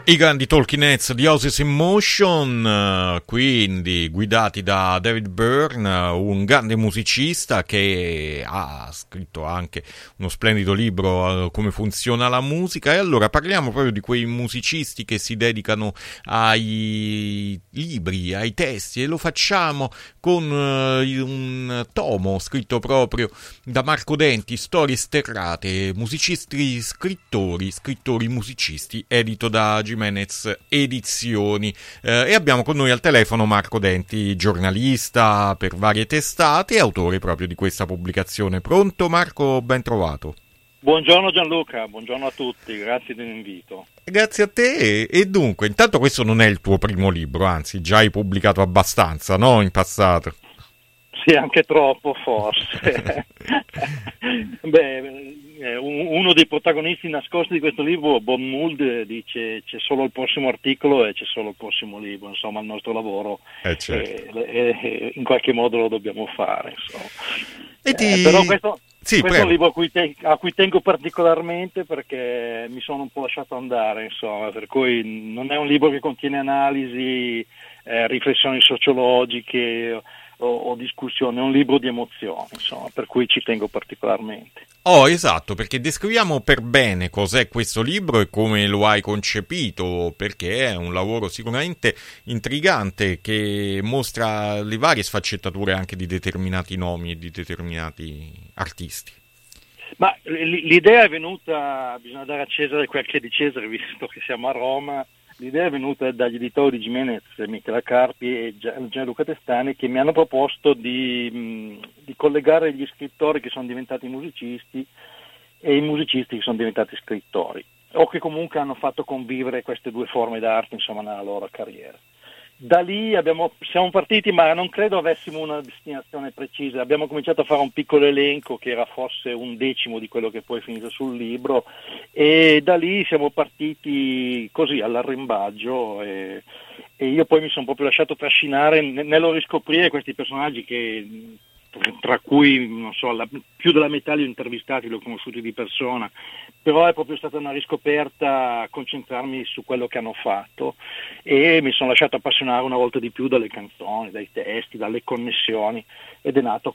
I grandi Talking Heads di Oasis in Motion, quindi guidati da David Byrne, un grande musicista che ha scritto anche uno splendido libro, Come funziona la musica. E allora parliamo proprio di quei musicisti che si dedicano ai libri, ai testi, e lo facciamo con un tomo scritto proprio da Marco Denti, Storie sterrate, musicisti, scrittori musicisti, edito da Jimenez Edizioni, e abbiamo con noi al telefono Marco Denti, giornalista per varie testate e autore proprio di questa pubblicazione. Pronto Marco? Ben trovato. Buongiorno Gianluca, buongiorno a tutti, grazie dell'invito. Grazie a te. E dunque, intanto questo non è il tuo primo libro, anzi già hai pubblicato abbastanza, no? In passato. Sì, anche troppo forse. Uno dei protagonisti nascosti di questo libro, Bob Mould, dice c'è solo il prossimo articolo e c'è solo il prossimo libro, insomma il nostro lavoro certo. In qualche modo lo dobbiamo fare. Però questo è un libro a cui tengo particolarmente perché mi sono un po' lasciato andare, insomma, per cui non è un libro che contiene analisi, riflessioni sociologiche o discussione, è un libro di emozioni, insomma, per cui ci tengo particolarmente. Oh, esatto, perché descriviamo per bene cos'è questo libro e come lo hai concepito, perché è un lavoro sicuramente intrigante che mostra le varie sfaccettature anche di determinati nomi e di determinati artisti. Ma l'idea è venuta, bisogna dare a Cesare quel che è di Cesare, visto che siamo a Roma. L'idea è venuta dagli editori Jimenez, Michela Carpi e Gianluca Testani, che mi hanno proposto di collegare gli scrittori che sono diventati musicisti e i musicisti che sono diventati scrittori, o che comunque hanno fatto convivere queste due forme d'arte, insomma, nella loro carriera. Da lì siamo partiti, ma non credo avessimo una destinazione precisa. Abbiamo cominciato a fare un piccolo elenco che era forse 1/10 di quello che poi è finito sul libro, e da lì siamo partiti così all'arrimbaggio e io poi mi sono proprio lasciato trascinare nello riscoprire questi personaggi che, tra cui non so, più della metà li ho intervistati, li ho conosciuti di persona, però è proprio stata una riscoperta concentrarmi su quello che hanno fatto, e mi sono lasciato appassionare una volta di più dalle canzoni, dai testi, dalle connessioni, ed è nato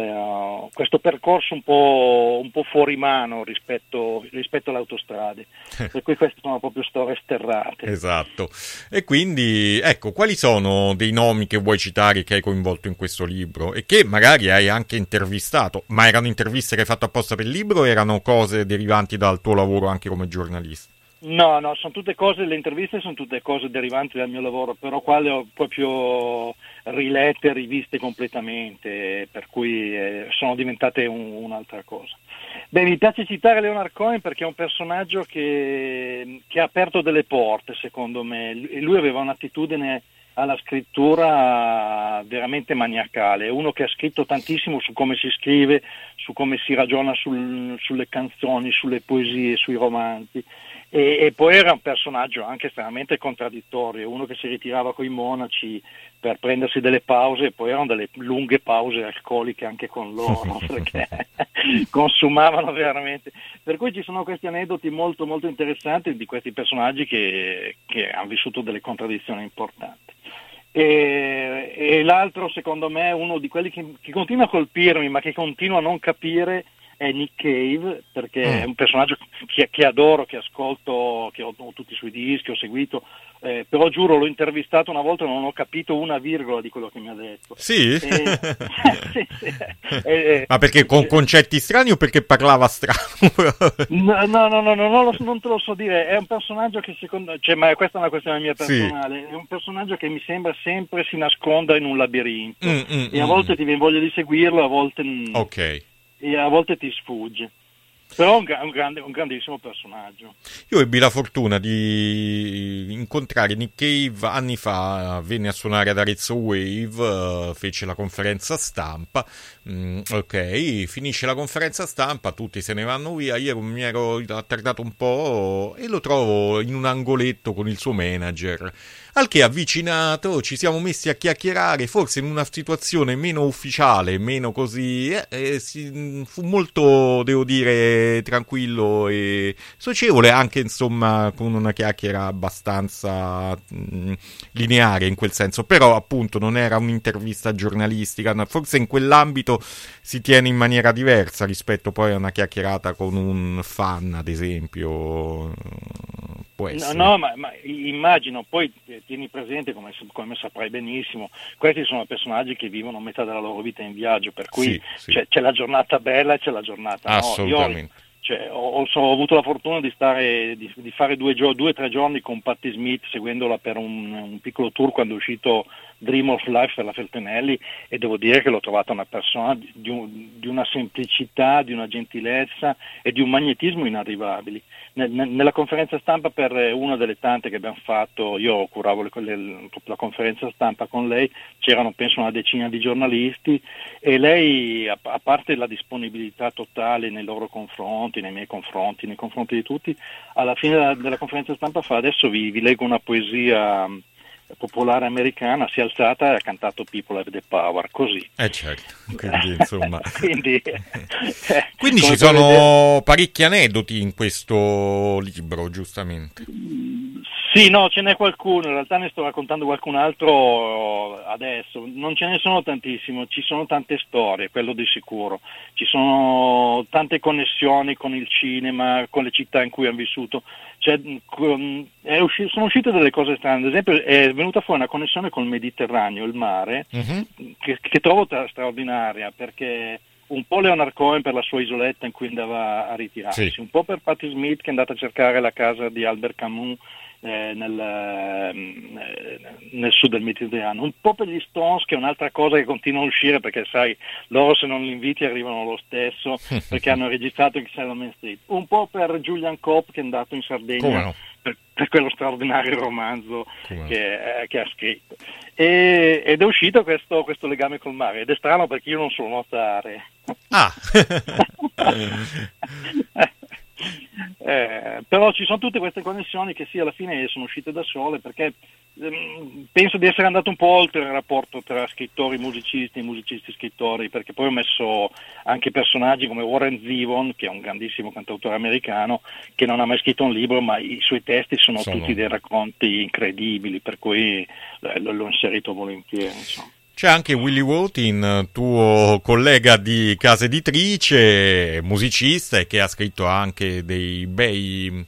questo percorso un po' fuori mano rispetto alle autostrade, per cui queste sono proprio storie sterrate. Esatto. E quindi, ecco, quali sono dei nomi che vuoi citare che hai coinvolto in questo libro e che magari hai anche intervistato? Ma erano interviste che hai fatto apposta per il libro o erano cose derivanti dal tuo lavoro anche come giornalista? No, sono tutte cose, le interviste sono tutte cose derivanti dal mio lavoro, però qua le ho proprio rilette, riviste completamente, per cui sono diventate un'altra cosa. Beh, mi piace citare Leonard Cohen perché è un personaggio che ha aperto delle porte, secondo me, e lui aveva un'attitudine alla scrittura veramente maniacale, è uno che ha scritto tantissimo su come si scrive, su come si ragiona sulle canzoni, sulle poesie, sui romanzi, e poi era un personaggio anche estremamente contraddittorio, uno che si ritirava coi monaci per prendersi delle pause, e poi erano delle lunghe pause alcoliche anche con loro, perché consumavano veramente. Per cui ci sono questi aneddoti molto molto interessanti di questi personaggi che hanno vissuto delle contraddizioni importanti. E l'altro, secondo me, uno di quelli che continua a colpirmi ma che continuo a non capire è Nick Cave, perché è un personaggio che adoro, che ascolto, che ho tutti i suoi dischi, ho seguito, però giuro, l'ho intervistato una volta e non ho capito una virgola di quello che mi ha detto. Sì? Sì. Ma perché con concetti strani o perché parlava strano? No, non te lo so dire, è un personaggio che ma questa è una questione mia personale, sì. È un personaggio che mi sembra sempre si nasconda in un labirinto, e a volte ti viene voglia di seguirlo, a volte ok. E a volte ti sfugge, però è un grandissimo personaggio. Io ebbi la fortuna di incontrare Nick Cave anni fa, venne a suonare ad Arezzo Wave, fece la conferenza stampa, Ok, finisce la conferenza stampa, tutti se ne vanno via, io mi ero attardato un po' e lo trovo in un angoletto con il suo manager, al che avvicinato ci siamo messi a chiacchierare, forse in una situazione meno ufficiale, meno così, fu molto, devo dire, tranquillo e socievole, anche insomma con una chiacchiera abbastanza lineare in quel senso, però appunto non era un'intervista giornalistica, forse in quell'ambito si tiene in maniera diversa rispetto poi a una chiacchierata con un fan, ad esempio, può essere. No, ma immagino, poi tieni presente, come saprai benissimo, questi sono personaggi che vivono metà della loro vita in viaggio, per cui Sì. c'è la giornata bella e c'è la giornata no. Assolutamente. Ho avuto la fortuna di fare 2 o 3 giorni con Patti Smith, seguendola per un piccolo tour quando è uscito Dream of Life per la Feltrinelli, e devo dire che l'ho trovata una persona di una semplicità, di una gentilezza e di un magnetismo inarrivabili. Nella conferenza stampa, per una delle tante che abbiamo fatto, io curavo la conferenza stampa con lei, c'erano penso una decina di giornalisti, e lei, a parte la disponibilità totale nei loro confronti, nei miei confronti, nei confronti di tutti, alla fine della conferenza stampa fa: adesso vi leggo una poesia popolare americana, si è alzata e ha cantato People Have the Power, così. Certo, quindi insomma. quindi ci sono parecchi aneddoti in questo libro, giustamente. Sì, no, ce n'è qualcuno, in realtà ne sto raccontando qualcun altro adesso, non ce ne sono tantissimo, ci sono tante storie, quello di sicuro, ci sono tante connessioni con il cinema, con le città in cui hanno vissuto, sono uscite delle cose strane, ad esempio è venuta fuori una connessione col Mediterraneo, il mare, che trovo straordinaria, perché un po' Leonard Cohen per la sua isoletta in cui andava a ritirarsi, un po' per Patti Smith che è andata a cercare la casa di Albert Camus nel sud del Mediterraneo, un po' per gli Stones, che è un'altra cosa che continua a uscire, perché sai, loro se non li inviti arrivano lo stesso, perché hanno registrato in Salomon Street, un po' per Julian Cope che è andato in Sardegna per quello straordinario romanzo che ha scritto, ed è uscito questo legame col mare, ed è strano perché io non so nuotare. Però ci sono tutte queste connessioni che alla fine sono uscite da sole, perché penso di essere andato un po' oltre il rapporto tra scrittori musicisti e musicisti scrittori, perché poi ho messo anche personaggi come Warren Zevon, che è un grandissimo cantautore americano che non ha mai scritto un libro, ma i suoi testi sono tutti dei racconti incredibili, per cui l'ho inserito volentieri, insomma. C'è anche Willie Wautin, tuo collega di casa editrice, musicista, e che ha scritto anche dei bei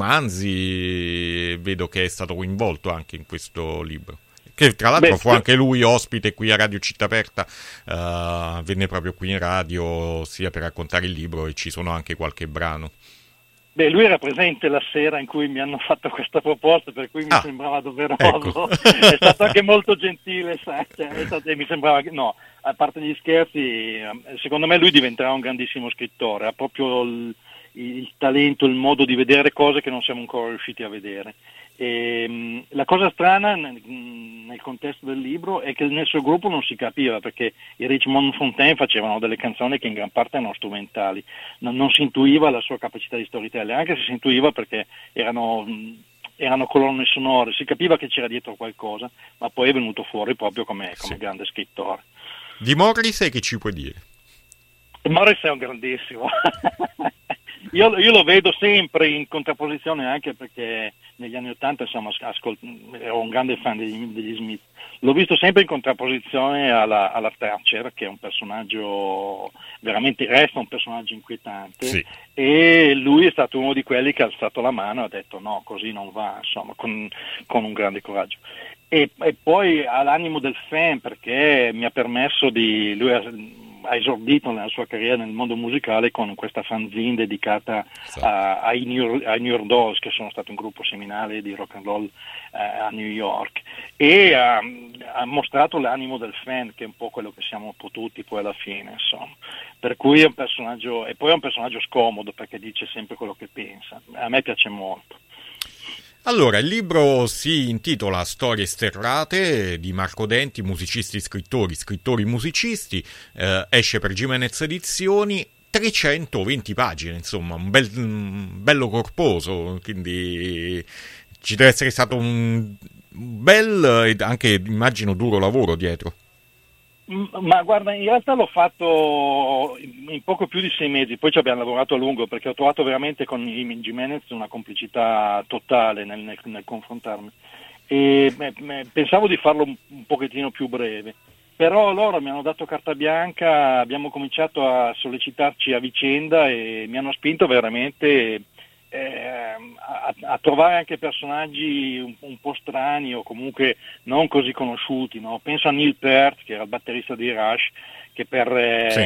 romanzi. Vedo che è stato coinvolto anche in questo libro. Che tra l'altro fu anche lui ospite qui a Radio Città Aperta, venne proprio qui in radio sia per raccontare il libro, e ci sono anche qualche brano. Lui era presente la sera in cui mi hanno fatto questa proposta, per cui mi sembrava doveroso. Ecco. È stato anche molto gentile, mi sembrava che, no, a parte gli scherzi, secondo me lui diventerà un grandissimo scrittore, ha proprio il talento, il modo di vedere cose che non siamo ancora riusciti a vedere. E la cosa strana nel contesto del libro è che nel suo gruppo non si capiva, perché i Richmond Fontaine facevano delle canzoni che in gran parte erano strumentali, non si intuiva la sua capacità di storytelling, anche se si intuiva perché erano colonne sonore, si capiva che c'era dietro qualcosa, ma poi è venuto fuori proprio come grande scrittore. Di Morrissey che ci puoi dire? Morrissey è un grandissimo. Io lo vedo sempre in contrapposizione, anche perché negli anni '80 insomma ero un grande fan degli Smith. L'ho visto sempre in contrapposizione alla Thatcher, che è un personaggio veramente, resta un personaggio inquietante, e lui è stato uno di quelli che ha alzato la mano e ha detto no, così non va, insomma, con un grande coraggio. E poi ha l'animo del fan, perché mi ha permesso lui ha esordito nella sua carriera nel mondo musicale con questa fanzine dedicata ai New Dolls, che sono stato un gruppo seminale di rock and roll a New York, e ha mostrato l'animo del fan, che è un po' quello che siamo potuti poi alla fine, insomma. Per cui è un personaggio, e poi è un personaggio scomodo perché dice sempre quello che pensa. A me piace molto. Allora, il libro si intitola Storie sterrate di Marco Denti, musicisti, scrittori, musicisti, esce per Gimenez Edizioni, 320 pagine, insomma, un bello corposo, quindi ci deve essere stato un bel e anche, immagino, duro lavoro dietro. Ma guarda, in realtà l'ho fatto in poco più di 6 mesi, poi ci abbiamo lavorato a lungo perché ho trovato veramente con i Jimenez una complicità totale nel confrontarmi e pensavo di farlo un pochettino più breve, però loro mi hanno dato carta bianca, abbiamo cominciato a sollecitarci a vicenda e mi hanno spinto veramente a trovare anche personaggi un po' strani o comunque non così conosciuti, no? Penso a Neil Peart, che era il batterista di Rush, che Sì.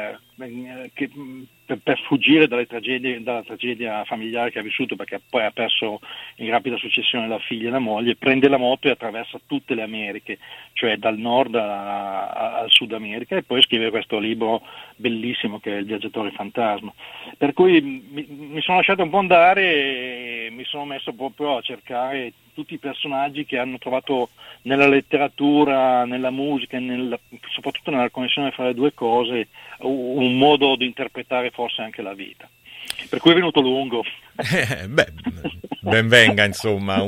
per fuggire dalla tragedia familiare che ha vissuto, perché poi ha perso in rapida successione la figlia e la moglie, prende la moto e attraversa tutte le Americhe, cioè dal nord al Sud America, e poi scrive questo libro bellissimo che è Il viaggiatore fantasma. Per cui mi sono lasciato un po' andare e mi sono messo proprio a cercare tutti i personaggi che hanno trovato nella letteratura, nella musica, soprattutto nella connessione fra le due cose, un modo di interpretare forse anche la vita. Per cui è venuto lungo. Beh, ben venga, insomma,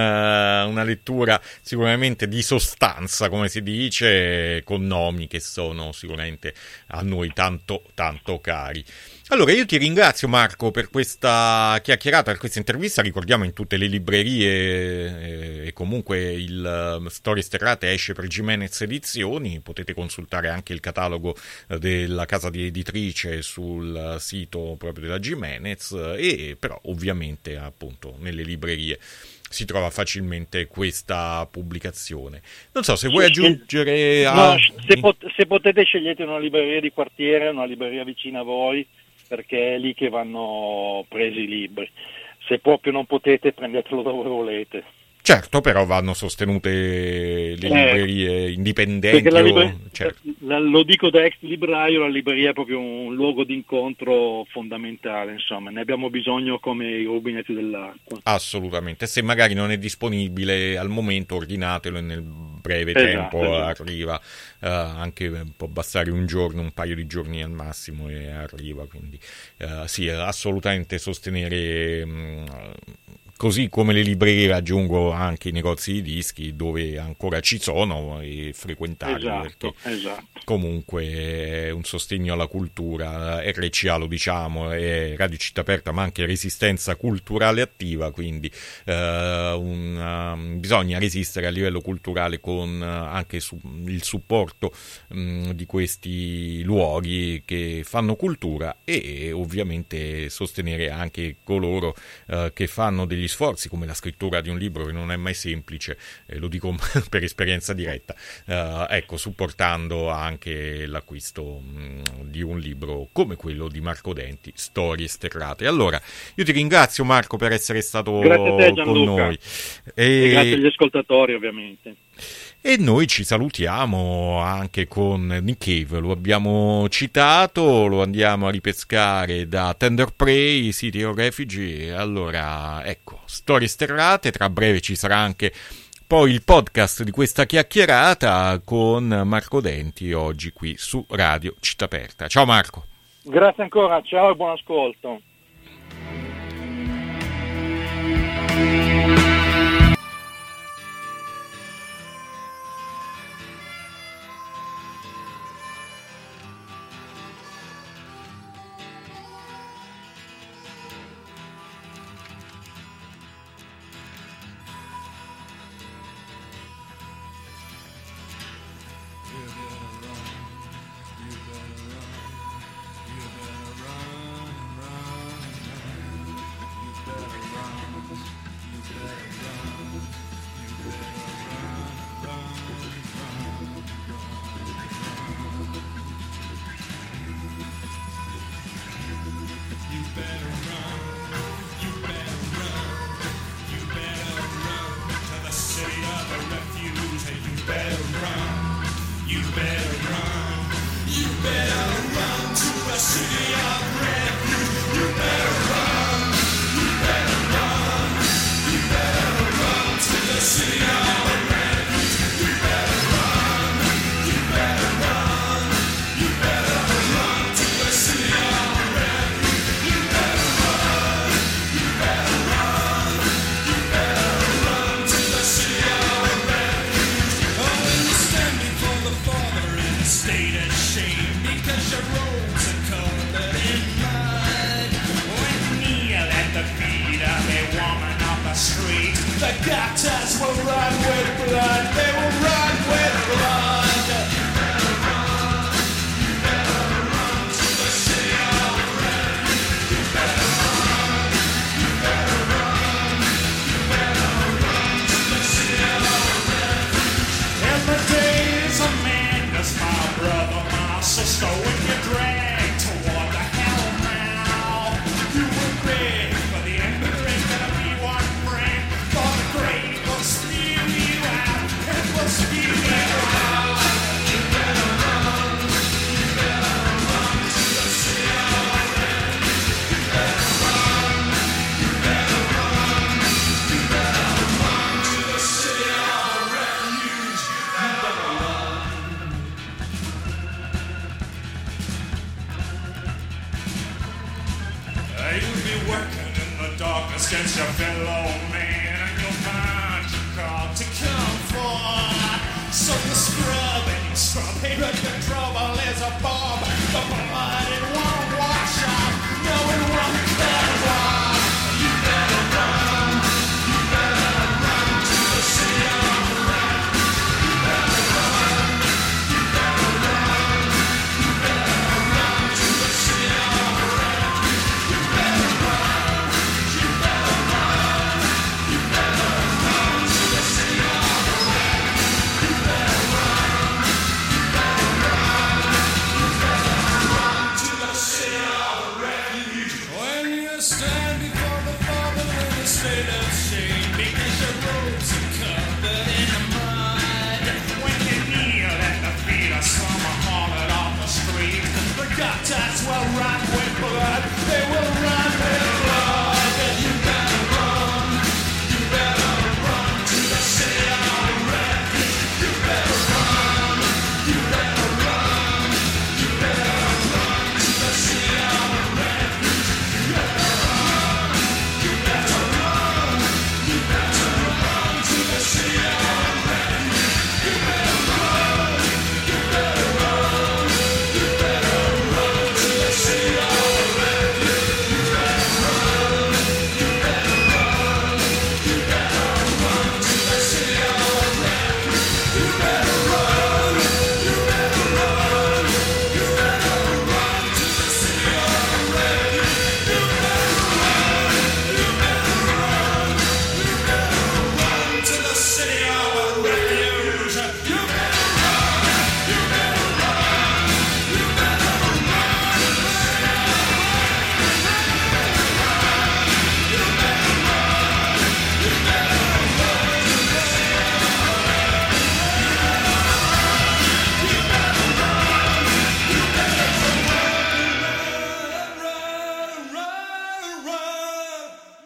una lettura sicuramente di sostanza, come si dice, con nomi che sono sicuramente a noi tanto, tanto cari. Allora, io ti ringrazio Marco per questa chiacchierata, per questa intervista. Ricordiamo in tutte le librerie e comunque il Storie Sterrate esce per Gimenez Edizioni, potete consultare anche il catalogo della casa di editrice sul sito proprio della Gimenez e però ovviamente appunto nelle librerie si trova facilmente questa pubblicazione. Non so se vuoi aggiungere se potete scegliete una libreria di quartiere, una libreria vicina a voi, perché è lì che vanno presi i libri. Se proprio non potete, prendetelo dove volete. Certo, però vanno sostenute le librerie indipendenti. Certo. Lo dico da ex libraio, la libreria è proprio un luogo di incontro fondamentale, insomma, ne abbiamo bisogno come i rubinetti dell'acqua. Assolutamente, se magari non è disponibile al momento ordinatelo e nel breve tempo arriva, anche può bastare un giorno, un paio di giorni al massimo e arriva, quindi sì, assolutamente sostenere. Così come le librerie, aggiungo anche i negozi di dischi dove ancora ci sono e frequentarli, perché comunque è un sostegno alla cultura. RCA, lo diciamo, è Radio Città Aperta, ma anche Resistenza Culturale Attiva, quindi bisogna resistere a livello culturale con anche il supporto di questi luoghi che fanno cultura e ovviamente sostenere anche coloro che fanno degli sforzi come la scrittura di un libro che non è mai semplice, lo dico per esperienza diretta, ecco, supportando anche l'acquisto di un libro come quello di Marco Denti, Storie Sterrate. Allora, io ti ringrazio Marco per essere stato con noi e grazie agli ascoltatori ovviamente. E noi ci salutiamo anche con Nick Cave, lo abbiamo citato, lo andiamo a ripescare da Tender Prey, City of Refuge. Allora, ecco, Storie Sterrate, tra breve ci sarà anche poi il podcast di questa chiacchierata con Marco Denti, oggi qui su Radio Città Aperta. Ciao Marco. Grazie ancora, ciao e buon ascolto. gutters will run with blood. They will run with blood. You better run to the city of refuge. You better run. You better run. You better run to the city of refuge. Every day is a madness, my brother, my sister, when you drag toward the hell now. You will beg for the end of the drink and be one friend, for the grave will spew you out. It will spew you out. You better run. You better run to the city of refuge. You better run. You better run. You better run to the city of refuge. You better run. You'll be working in the darkness against your fellow man, and you'll find your call to come for. So you scrub and you scrub, hey, but the trouble is a bomb. The blood, it won't wash off. No, it won't cut off. You better run. You better run to the city of refuge. You better run. You better run. You better run to the city of refuge. You better run. You better run. You better run to the city of refuge. You better run. You better run. You better run to the city of refuge. When you stand before the Father in a state of shame, because your robes are covered in mud. When you kneel at the feet of some harlot on the street, the gutters will run with blood. They will run.